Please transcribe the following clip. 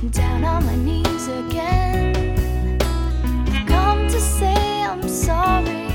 down on my knees again. I've come to say I'm sorry.